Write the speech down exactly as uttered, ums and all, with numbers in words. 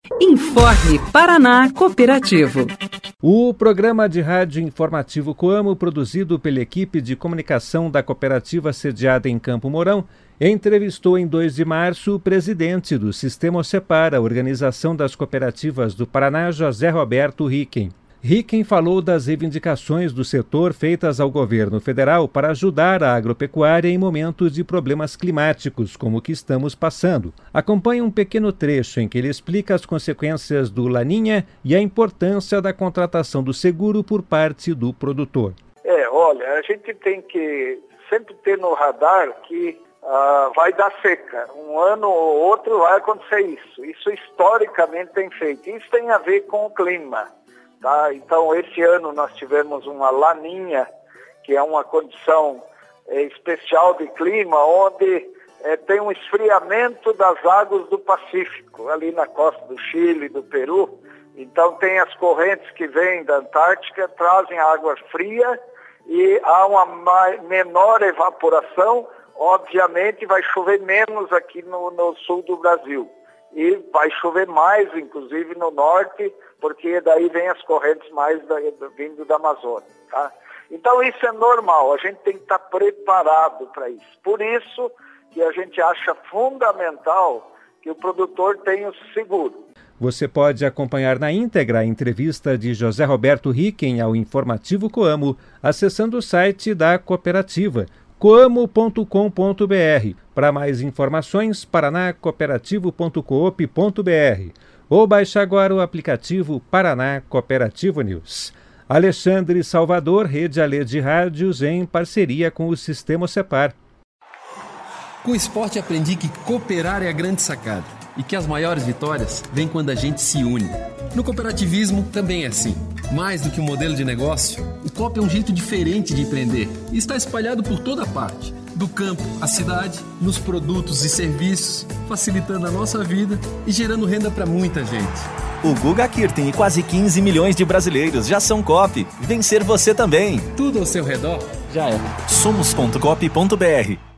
Informe Paraná Cooperativo. O programa de rádio informativo Coamo, produzido pela equipe de comunicação da cooperativa sediada em Campo Mourão, entrevistou em dois de março o presidente do Sistema Ocepar, a Organização das Cooperativas do Paraná, José Roberto Ricken. Ricken falou das reivindicações do setor feitas ao governo federal para ajudar a agropecuária em momentos de problemas climáticos, como o que estamos passando. Acompanhe um pequeno trecho em que ele explica as consequências do Laninha e a importância da contratação do seguro por parte do produtor. É, olha, a gente tem que sempre ter no radar que uh, vai dar seca. Um ano ou outro vai acontecer isso. Isso historicamente tem feito. Isso tem a ver com o clima. Tá? Então, esse ano nós tivemos uma laninha, que é uma condição é, especial de clima, onde é, tem um esfriamento das águas do Pacífico, ali na costa do Chile, do Peru. Então, tem as correntes que vêm da Antártica, trazem água fria e há uma mai- menor evaporação. Obviamente, vai chover menos aqui no, no sul do Brasil. E vai chover mais, inclusive, no norte, porque daí vem as correntes mais da, vindo da Amazônia. Tá? Então isso é normal, a gente tem que estar preparado para isso. Por isso que a gente acha fundamental que o produtor tenha o seguro. Você pode acompanhar na íntegra a entrevista de José Roberto Ricken ao Informativo Coamo, acessando o site da cooperativa, coamo ponto com ponto br. Para mais informações, paraná cooperativo ponto coop ponto br. Ou baixe agora o aplicativo Paraná Cooperativo News. Alexandre Salvador, Rede Alê de Rádios, em parceria com o Sistema Ocepar. Com o esporte aprendi que cooperar é a grande sacada e que as maiores vitórias vêm quando a gente se une. No cooperativismo também é assim. Mais do que um modelo de negócio, o coop é um jeito diferente de empreender e está espalhado por toda parte. Do campo à cidade, nos produtos e serviços, facilitando a nossa vida e gerando renda para muita gente. O Guga Kirten e quase quinze milhões de brasileiros já são coop. Vencer você também. Tudo ao seu redor já é. somos ponto coop ponto br